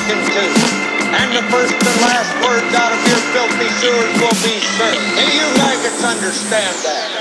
taken too. And the first and last words out of your filthy sewers will be, sir. Do you maggots understand that?